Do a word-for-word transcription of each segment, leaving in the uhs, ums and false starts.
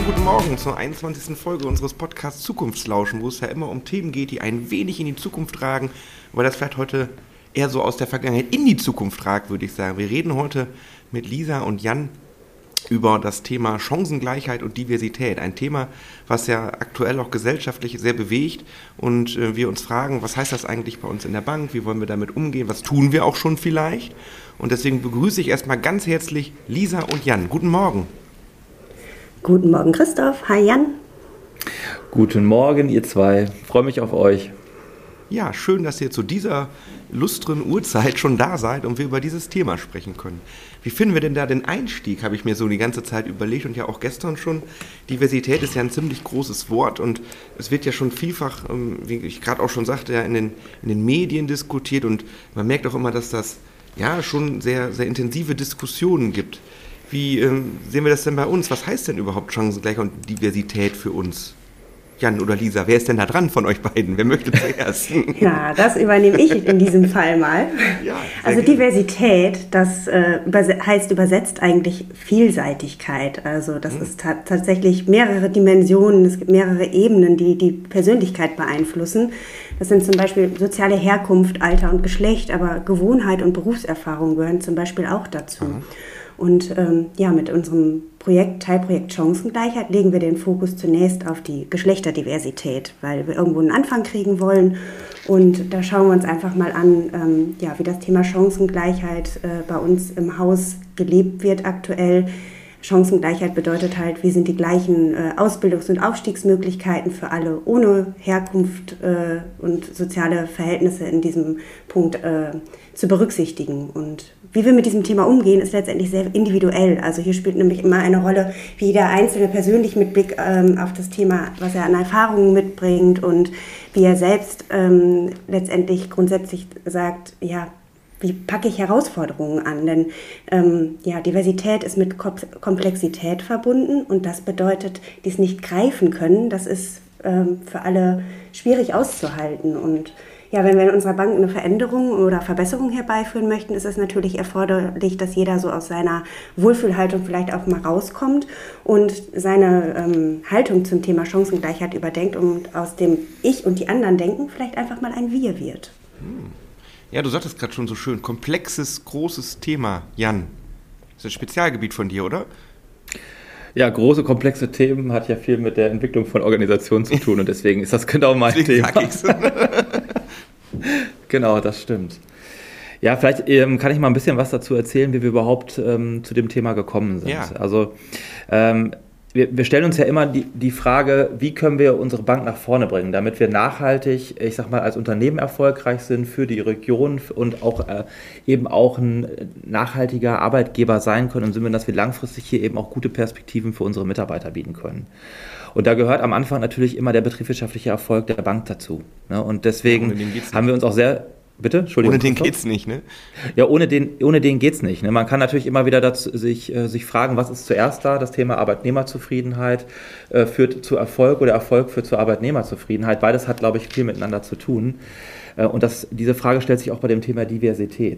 und guten Morgen zur einundzwanzigsten Folge unseres Podcasts Zukunftslauschen, wo es ja immer um Themen geht, die ein wenig in die Zukunft ragen, weil das vielleicht heute eher so aus der Vergangenheit in die Zukunft ragt, würde ich sagen. Wir reden heute mit Lisa und Jan über das Thema Chancengleichheit und Diversität. Ein Thema, was ja aktuell auch gesellschaftlich sehr bewegt und äh, wir uns fragen, was heißt das eigentlich bei uns in der Bank, wie wollen wir damit umgehen, was tun wir auch schon vielleicht? Und deswegen begrüße ich erstmal ganz herzlich Lisa und Jan. Guten Morgen. Guten Morgen Christoph, hi Jan. Guten Morgen ihr zwei, ich freue mich auf euch. Ja, schön, dass ihr zu dieser lustren Uhrzeit schon da seid und wir über dieses Thema sprechen können. Wie finden wir denn da den Einstieg, habe ich mir so die ganze Zeit überlegt und ja auch gestern schon. Diversität ist ja ein ziemlich großes Wort und es wird ja schon vielfach, wie ich gerade auch schon sagte, ja in den, in den Medien diskutiert und man merkt auch immer, dass das ja schon sehr, sehr intensive Diskussionen gibt. Wie ähm, sehen wir das denn bei uns? Was heißt denn überhaupt Chancengleichheit und Diversität für uns? Jan oder Lisa, wer ist denn da dran von euch beiden? Wer möchte zuerst? Ja, das übernehme ich in diesem Fall mal. Ja, also gerne. Diversität, das äh, überse- heißt übersetzt eigentlich Vielseitigkeit. Also das hm. ist ta- tatsächlich mehrere Dimensionen, es gibt mehrere Ebenen, die die Persönlichkeit beeinflussen. Das sind zum Beispiel soziale Herkunft, Alter und Geschlecht, aber Gewohnheit und Berufserfahrung gehören zum Beispiel auch dazu. Aha. Und ähm, ja, mit unserem Projekt, Teilprojekt Chancengleichheit, legen wir den Fokus zunächst auf die Geschlechterdiversität, weil wir irgendwo einen Anfang kriegen wollen. Und da schauen wir uns einfach mal an, ähm, ja, wie das Thema Chancengleichheit äh, bei uns im Haus gelebt wird aktuell. Chancengleichheit bedeutet halt, wie sind die gleichen äh, Ausbildungs- und Aufstiegsmöglichkeiten für alle ohne Herkunft äh, und soziale Verhältnisse in diesem Punkt äh, zu berücksichtigen. Und wie wir mit diesem Thema umgehen, ist letztendlich sehr individuell. Also hier spielt nämlich immer eine Rolle, wie jeder Einzelne persönlich mit Blick ähm, auf das Thema, was er an Erfahrungen mitbringt und wie er selbst ähm, letztendlich grundsätzlich sagt, ja, wie packe ich Herausforderungen an? Denn ähm, ja, Diversität ist mit Komplexität verbunden und das bedeutet, dies nicht greifen können, das ist ähm, für alle schwierig auszuhalten. Und ja, wenn wir in unserer Bank eine Veränderung oder Verbesserung herbeiführen möchten, ist es natürlich erforderlich, dass jeder so aus seiner Wohlfühlhaltung vielleicht auch mal rauskommt und seine ähm, Haltung zum Thema Chancengleichheit überdenkt und aus dem Ich und die anderen denken vielleicht einfach mal ein Wir wird. Hm. Ja, du sagtest gerade schon so schön, komplexes, großes Thema, Jan. Das ist ein Spezialgebiet von dir, oder? Ja, große, komplexe Themen hat ja viel mit der Entwicklung von Organisationen zu tun und deswegen ist das genau mein deswegen Thema. Genau, das stimmt. Ja, vielleicht ähm, kann ich mal ein bisschen was dazu erzählen, wie wir überhaupt ähm, zu dem Thema gekommen sind. Ja. Also ähm, wir, wir stellen uns ja immer die, die Frage, wie können wir unsere Bank nach vorne bringen, damit wir nachhaltig, ich sag mal, als Unternehmen erfolgreich sind für die Region und auch äh, eben auch ein nachhaltiger Arbeitgeber sein können, im Sinne, dass wir langfristig hier eben auch gute Perspektiven für unsere Mitarbeiter bieten können. Und da gehört am Anfang natürlich immer der betriebswirtschaftliche Erfolg der Bank dazu. Ne? Und deswegen ja, haben wir uns auch sehr... Bitte? Entschuldigung. Ohne den geht's nicht, ne? Ja, ohne den, ohne den geht's nicht. Ne? Man kann natürlich immer wieder dazu, sich, äh, sich fragen, was ist zuerst da? Das Thema Arbeitnehmerzufriedenheit äh, führt zu Erfolg oder Erfolg führt zu Arbeitnehmerzufriedenheit. Beides hat, glaube ich, viel miteinander zu tun. Äh, und das, diese Frage stellt sich auch bei dem Thema Diversität.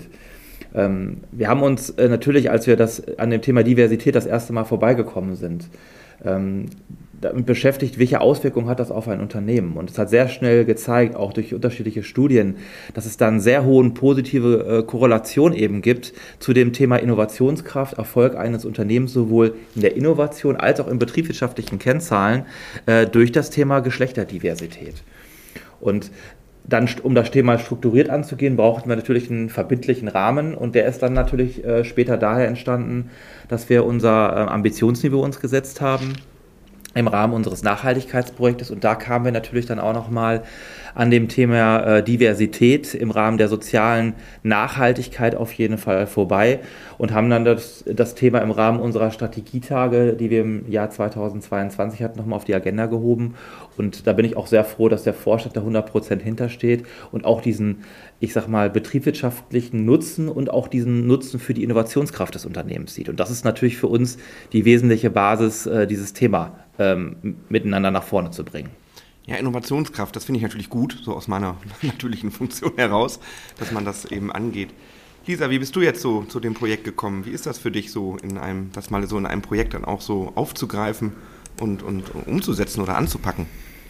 Ähm, wir haben uns äh, natürlich, als wir das an dem Thema Diversität das erste Mal vorbeigekommen sind, ähm, damit beschäftigt, welche Auswirkungen hat das auf ein Unternehmen. Und es hat sehr schnell gezeigt, auch durch unterschiedliche Studien, dass es da eine sehr hohe positive äh, Korrelation eben gibt zu dem Thema Innovationskraft, Erfolg eines Unternehmens, sowohl in der Innovation als auch in betriebswirtschaftlichen Kennzahlen äh, durch das Thema Geschlechterdiversität. Und dann, um das Thema strukturiert anzugehen, brauchten wir natürlich einen verbindlichen Rahmen und der ist dann natürlich äh, später daher entstanden, dass wir unser äh, Ambitionsniveau uns gesetzt haben im Rahmen unseres Nachhaltigkeitsprojektes und da kamen wir natürlich dann auch nochmal an dem Thema äh, Diversität im Rahmen der sozialen Nachhaltigkeit auf jeden Fall vorbei und haben dann das, das Thema im Rahmen unserer Strategietage, die wir im Jahr zweitausendzweiundzwanzig hatten, nochmal auf die Agenda gehoben und da bin ich auch sehr froh, dass der Vorstand da hundert Prozent hintersteht und auch diesen, ich sag mal, betriebswirtschaftlichen Nutzen und auch diesen Nutzen für die Innovationskraft des Unternehmens sieht und das ist natürlich für uns die wesentliche Basis, äh, dieses Thema ähm, miteinander nach vorne zu bringen. Ja, Innovationskraft, das finde ich natürlich gut, so aus meiner natürlichen Funktion heraus, dass man das eben angeht. Lisa, wie bist du jetzt so zu dem Projekt gekommen? Wie ist das für dich so in einem, das mal so in einem Projekt dann auch so aufzugreifen und, und umzusetzen oder anzupacken?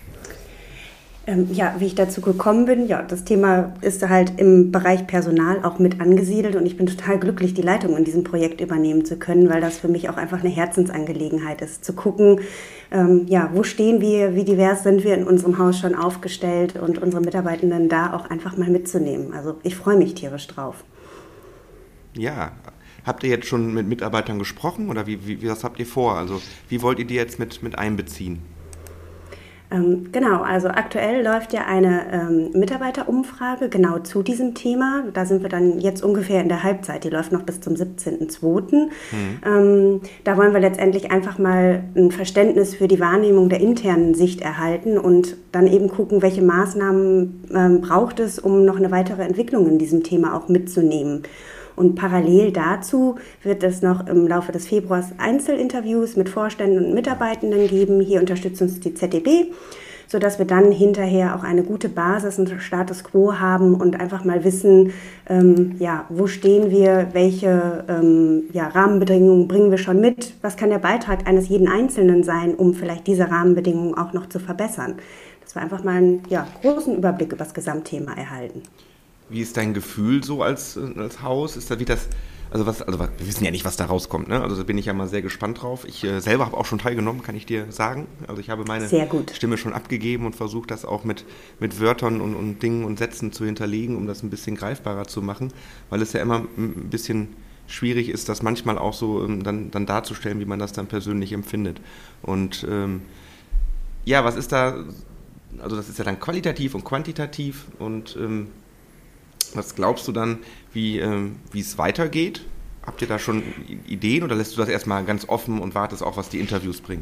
Ähm, ja, wie ich dazu gekommen bin, ja, das Thema ist halt im Bereich Personal auch mit angesiedelt und ich bin total glücklich, die Leitung in diesem Projekt übernehmen zu können, weil das für mich auch einfach eine Herzensangelegenheit ist, zu gucken, ähm, ja, wo stehen wir, wie divers sind wir in unserem Haus schon aufgestellt und unsere Mitarbeitenden da auch einfach mal mitzunehmen. Also ich freue mich tierisch drauf. Ja, habt ihr jetzt schon mit Mitarbeitern gesprochen oder wie, wie, was habt ihr vor? Also wie wollt ihr die jetzt mit, mit einbeziehen? Ähm, genau, also aktuell läuft ja eine ähm, Mitarbeiterumfrage genau zu diesem Thema. Da sind wir dann jetzt ungefähr in der Halbzeit, die läuft noch bis zum siebzehnten zweiten Mhm. Ähm, da wollen wir letztendlich einfach mal ein Verständnis für die Wahrnehmung der internen Sicht erhalten und dann eben gucken, welche Maßnahmen ähm, braucht es, um noch eine weitere Entwicklung in diesem Thema auch mitzunehmen. Und parallel dazu wird es noch im Laufe des Februars Einzelinterviews mit Vorständen und Mitarbeitenden geben. Hier unterstützt uns die Z D B, sodass wir dann hinterher auch eine gute Basis und Status Quo haben und einfach mal wissen, ähm, ja, wo stehen wir, welche ähm, ja, Rahmenbedingungen bringen wir schon mit, was kann der Beitrag eines jeden Einzelnen sein, um vielleicht diese Rahmenbedingungen auch noch zu verbessern. Dass wir einfach mal einen ja, großen Überblick über das Gesamtthema erhalten. Wie ist dein Gefühl so als, als Haus? Ist da wie das, also was, also wir wissen ja nicht, was da rauskommt, ne? Also da bin ich ja mal sehr gespannt drauf. Ich äh, selber habe auch schon teilgenommen, kann ich dir sagen. Also ich habe meine Stimme schon abgegeben und versucht, das auch mit, mit Wörtern und, und Dingen und Sätzen zu hinterlegen, um das ein bisschen greifbarer zu machen, weil es ja immer ein bisschen schwierig ist, das manchmal auch so ähm, dann, dann darzustellen, wie man das dann persönlich empfindet. Und ähm, ja, was ist da, also das ist ja dann qualitativ und quantitativ und ähm, was glaubst du dann, wie ähm, wie es weitergeht? Habt ihr da schon Ideen oder lässt du das erstmal ganz offen und wartest auch, was die Interviews bringen?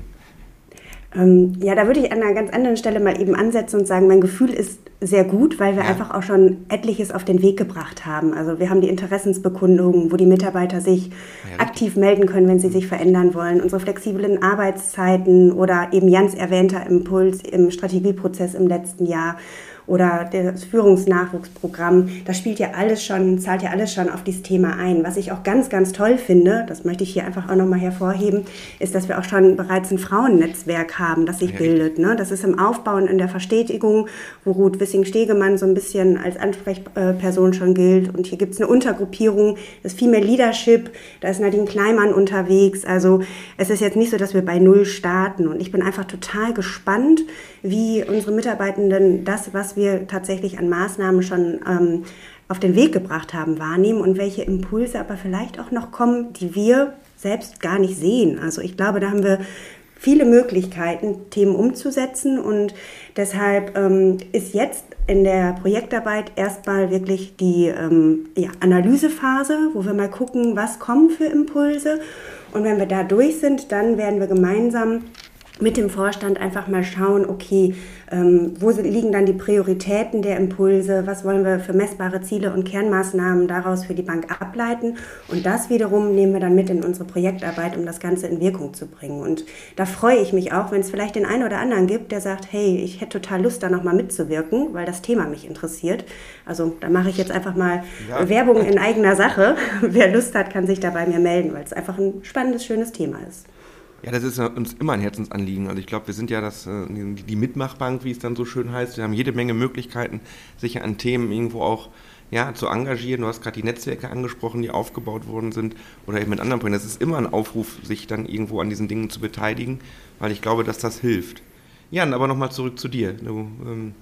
Ähm, ja, da würde ich an einer ganz anderen Stelle mal eben ansetzen und sagen, mein Gefühl ist sehr gut, weil wir ja. einfach auch schon etliches auf den Weg gebracht haben. Also wir haben die Interessensbekundungen, wo die Mitarbeiter sich ja, aktiv melden können, wenn sie sich verändern wollen. Unsere flexiblen Arbeitszeiten oder eben Jans erwähnter Impuls im Strategieprozess im letzten Jahr. Oder das Führungsnachwuchsprogramm, das spielt ja alles schon, zahlt ja alles schon auf dieses Thema ein. Was ich auch ganz, ganz toll finde, das möchte ich hier einfach auch nochmal hervorheben, ist, dass wir auch schon bereits ein Frauennetzwerk haben, das sich ja, bildet. Ne? Das ist im Aufbau und in der Verstetigung, wo Ruth Wissing-Stegemann so ein bisschen als Ansprechperson schon gilt. Und hier gibt es eine Untergruppierung, das Female Leadership, da ist Nadine Kleimann unterwegs. Also es ist jetzt nicht so, dass wir bei Null starten. Und ich bin einfach total gespannt, wie unsere Mitarbeitenden das, was wir tatsächlich an Maßnahmen schon ähm, auf den Weg gebracht haben, wahrnehmen und welche Impulse aber vielleicht auch noch kommen, die wir selbst gar nicht sehen. Also ich glaube, da haben wir viele Möglichkeiten, Themen umzusetzen und deshalb ähm, ist jetzt in der Projektarbeit erstmal wirklich die ähm, ja, Analysephase, wo wir mal gucken, was kommen für Impulse und wenn wir da durch sind, dann werden wir gemeinsam mit dem Vorstand einfach mal schauen, okay, ähm, wo liegen dann die Prioritäten der Impulse, was wollen wir für messbare Ziele und Kernmaßnahmen daraus für die Bank ableiten und das wiederum nehmen wir dann mit in unsere Projektarbeit, um das Ganze in Wirkung zu bringen und da freue ich mich auch, wenn es vielleicht den einen oder anderen gibt, der sagt, hey, ich hätte total Lust, da nochmal mitzuwirken, weil das Thema mich interessiert. Also da mache ich jetzt einfach mal ja. Werbung in eigener Sache. Wer Lust hat, kann sich da bei mir melden, weil es einfach ein spannendes, schönes Thema ist. Ja, das ist uns immer ein Herzensanliegen. Also ich glaube, wir sind ja das, die Mitmachbank, wie es dann so schön heißt. Wir haben jede Menge Möglichkeiten, sich an Themen irgendwo auch ja, zu engagieren. Du hast gerade die Netzwerke angesprochen, die aufgebaut worden sind oder eben mit anderen Projekten. Das ist immer ein Aufruf, sich dann irgendwo an diesen Dingen zu beteiligen, weil ich glaube, dass das hilft. Jan, aber nochmal zurück zu dir. Du, ähm,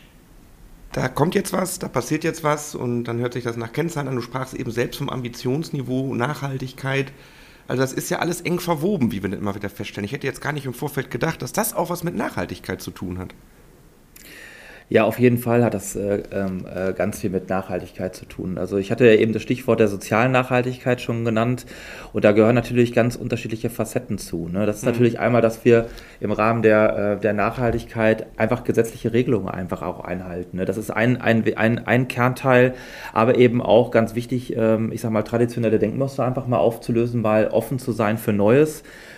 da kommt jetzt was, da passiert jetzt was und dann hört sich das nach Kennzahlen an. Du sprachst eben selbst vom Ambitionsniveau, Nachhaltigkeit. Also das ist ja alles eng verwoben, wie wir immer wieder feststellen. Ich hätte jetzt gar nicht im Vorfeld gedacht, dass das auch was mit Nachhaltigkeit zu tun hat. Ja, auf jeden Fall hat das äh, äh, ganz viel mit Nachhaltigkeit zu tun. Also ich hatte ja eben das Stichwort der sozialen Nachhaltigkeit schon genannt und da gehören natürlich ganz unterschiedliche Facetten zu. Ne? Das ist mhm. natürlich einmal, dass wir im Rahmen der, äh, der Nachhaltigkeit einfach gesetzliche Regelungen einfach auch einhalten. Ne? Das ist ein, ein, ein, ein Kernteil, aber eben auch ganz wichtig, ähm, ich sag mal, traditionelle Denkmuster einfach mal aufzulösen, mal offen zu sein für Neues,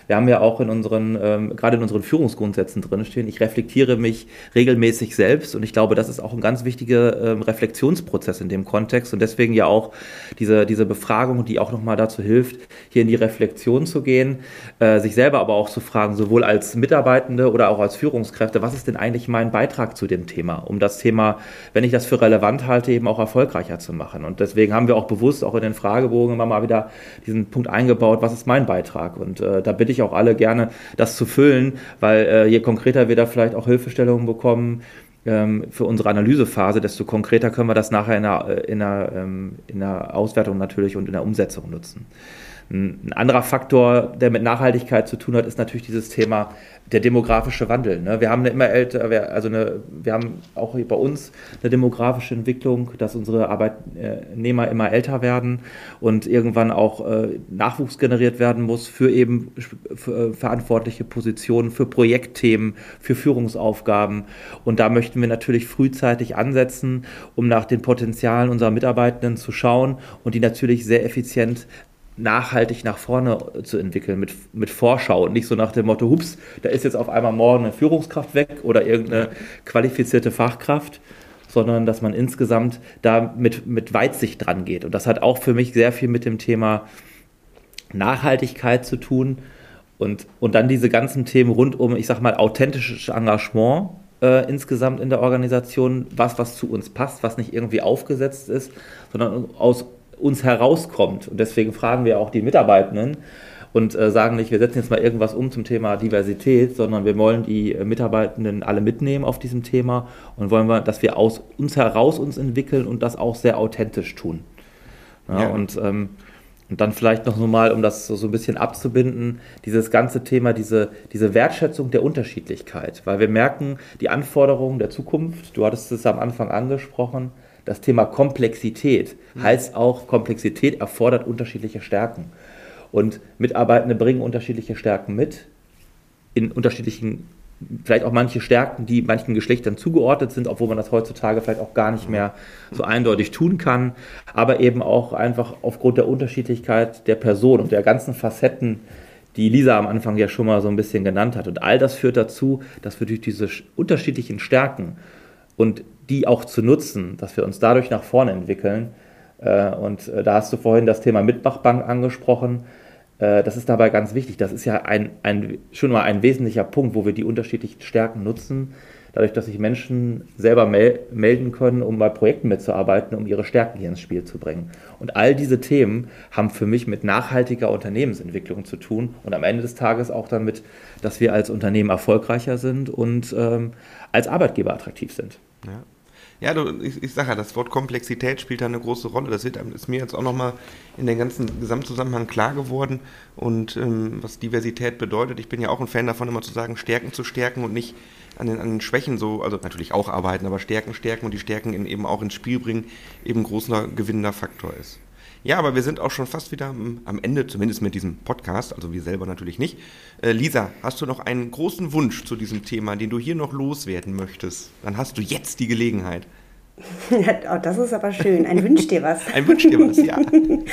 Wir haben ja auch in unseren, ähm, gerade in unseren Führungsgrundsätzen drinstehen, ich reflektiere mich regelmäßig selbst und ich glaube, das ist auch ein ganz wichtiger ähm, Reflexionsprozess in dem Kontext und deswegen ja auch diese, diese Befragung, die auch nochmal dazu hilft, hier in die Reflexion zu gehen, äh, sich selber aber auch zu fragen, sowohl als Mitarbeitende oder auch als Führungskräfte, was ist denn eigentlich mein Beitrag zu dem Thema, um das Thema, wenn ich das für relevant halte, eben auch erfolgreicher zu machen. Und deswegen haben wir auch bewusst auch in den Fragebogen immer mal wieder diesen Punkt eingebaut, was ist mein Beitrag? Und äh, da bitte ich auch alle gerne, das zu füllen, weil äh, je konkreter wir da vielleicht auch Hilfestellungen bekommen ähm, für unsere Analysephase, desto konkreter können wir das nachher in der, in der, ähm, in der Auswertung natürlich und in der Umsetzung nutzen. Ein anderer Faktor, der mit Nachhaltigkeit zu tun hat, ist natürlich dieses Thema der demografische Wandel. Wir haben eine immer älter, also eine, wir haben auch bei uns eine demografische Entwicklung, dass unsere Arbeitnehmer immer älter werden und irgendwann auch Nachwuchs generiert werden muss für eben verantwortliche Positionen, für Projektthemen, für Führungsaufgaben. Und da möchten wir natürlich frühzeitig ansetzen, um nach den Potenzialen unserer Mitarbeitenden zu schauen und die natürlich sehr effizient nachhaltig nach vorne zu entwickeln, mit, mit Vorschau und nicht so nach dem Motto, hups, da ist jetzt auf einmal morgen eine Führungskraft weg oder irgendeine qualifizierte Fachkraft, sondern dass man insgesamt da mit, mit Weitsicht dran geht. Und das hat auch für mich sehr viel mit dem Thema Nachhaltigkeit zu tun und, und dann diese ganzen Themen rund um, ich sag mal, authentisches Engagement äh, insgesamt in der Organisation, was, was zu uns passt, was nicht irgendwie aufgesetzt ist, sondern aus uns herauskommt. Und deswegen fragen wir auch die Mitarbeitenden und äh, sagen nicht, wir setzen jetzt mal irgendwas um zum Thema Diversität, sondern wir wollen die äh, Mitarbeitenden alle mitnehmen auf diesem Thema und wollen wir, dass wir aus uns heraus uns entwickeln und das auch sehr authentisch tun. Ja, ja. Und, ähm, und dann vielleicht noch mal, um das so, so ein bisschen abzubinden, dieses ganze Thema, diese, diese Wertschätzung der Unterschiedlichkeit, weil wir merken, die Anforderungen der Zukunft, du hattest es am Anfang angesprochen, das Thema Komplexität heißt auch, Komplexität erfordert unterschiedliche Stärken. Und Mitarbeitende bringen unterschiedliche Stärken mit, in unterschiedlichen, vielleicht auch manche Stärken, die manchen Geschlechtern zugeordnet sind, obwohl man das heutzutage vielleicht auch gar nicht mehr so eindeutig tun kann, aber eben auch einfach aufgrund der Unterschiedlichkeit der Person und der ganzen Facetten, die Lisa am Anfang ja schon mal so ein bisschen genannt hat. Und all das führt dazu, dass wir durch diese unterschiedlichen Stärken und die auch zu nutzen, dass wir uns dadurch nach vorne entwickeln. Und da hast du vorhin das Thema Mitmachbank angesprochen. Das ist dabei ganz wichtig. Das ist ja ein, ein, schon mal ein wesentlicher Punkt, wo wir die unterschiedlichen Stärken nutzen, dadurch, dass sich Menschen selber mel- melden können, um bei Projekten mitzuarbeiten, um ihre Stärken hier ins Spiel zu bringen. Und all diese Themen haben für mich mit nachhaltiger Unternehmensentwicklung zu tun und am Ende des Tages auch damit, dass wir als Unternehmen erfolgreicher sind und ähm, als Arbeitgeber attraktiv sind. Ja. Ja, du, ich, ich sage ja, das Wort Komplexität spielt da eine große Rolle. Das wird, ist mir jetzt auch nochmal in den ganzen Gesamtzusammenhang klar geworden und ähm, was Diversität bedeutet. Ich bin ja auch ein Fan davon, immer zu sagen, Stärken zu stärken und nicht an den, an den Schwächen so, also natürlich auch arbeiten, aber Stärken stärken und die Stärken in, eben auch ins Spiel bringen, eben ein großer gewinnender Faktor ist. Ja, aber wir sind auch schon fast wieder am, am Ende, zumindest mit diesem Podcast, also wir selber natürlich nicht. Äh, Lisa, hast du noch einen großen Wunsch zu diesem Thema, den du hier noch loswerden möchtest? Dann hast du jetzt die Gelegenheit. Oh, das ist aber schön. Ein Wünsch dir was. Ein Wünsch dir was, ja.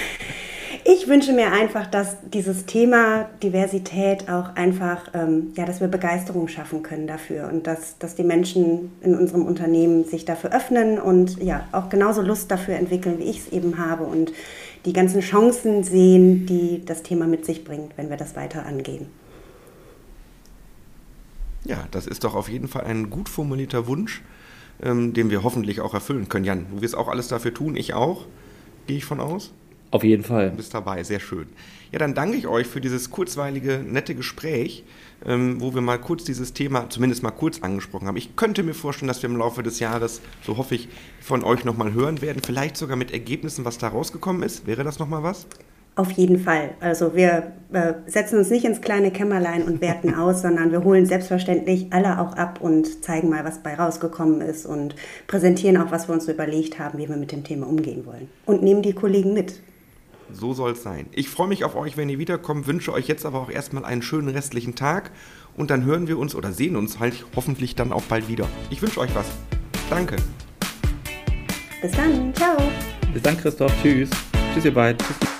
Ich wünsche mir einfach, dass dieses Thema Diversität auch einfach, ähm, ja, dass wir Begeisterung schaffen können dafür und dass, dass die Menschen in unserem Unternehmen sich dafür öffnen und ja, auch genauso Lust dafür entwickeln, wie ich es eben habe und die ganzen Chancen sehen, die das Thema mit sich bringt, wenn wir das weiter angehen. Ja, das ist doch auf jeden Fall ein gut formulierter Wunsch, ähm, den wir hoffentlich auch erfüllen können. Jan, du wirst auch alles dafür tun, ich auch, gehe ich von aus? Auf jeden Fall. Du bist dabei, sehr schön. Ja, dann danke ich euch für dieses kurzweilige, nette Gespräch, ähm, wo wir mal kurz dieses Thema, zumindest mal kurz angesprochen haben. Ich könnte mir vorstellen, dass wir im Laufe des Jahres, so hoffe ich, von euch nochmal hören werden. Vielleicht sogar mit Ergebnissen, was da rausgekommen ist. Wäre das nochmal was? Auf jeden Fall. Also wir äh, setzen uns nicht ins kleine Kämmerlein und werten aus, sondern wir holen selbstverständlich alle auch ab und zeigen mal, was bei rausgekommen ist und präsentieren auch, was wir uns so überlegt haben, wie wir mit dem Thema umgehen wollen. Und nehmen die Kollegen mit. So soll es sein. Ich freue mich auf euch, wenn ihr wiederkommt, wünsche euch jetzt aber auch erstmal einen schönen restlichen Tag und dann hören wir uns oder sehen uns halt hoffentlich dann auch bald wieder. Ich wünsche euch was. Danke. Bis dann. Ciao. Bis dann, Christoph. Tschüss. Tschüss, ihr beiden. Tschüss.